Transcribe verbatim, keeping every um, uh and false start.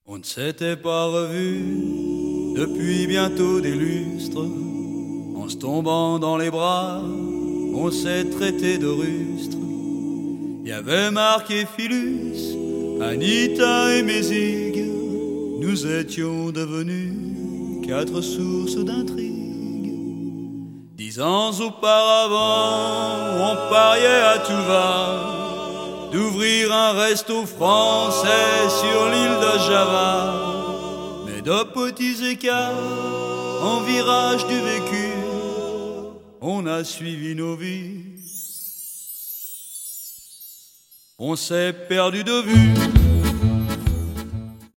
On ne s'était pas revus depuis bientôt des lustres. En se tombant dans les bras, on s'est traité de rustre. Y avait Marc et Philus, Anita et Mézig. Nous étions devenus quatre sources d'intrigue. Dix ans auparavant, on pariait à tout va d'ouvrir un resto français sur l'île de Java. Mais de petits écarts, en virage du vécu, on a suivi nos vies. On s'est perdu de vue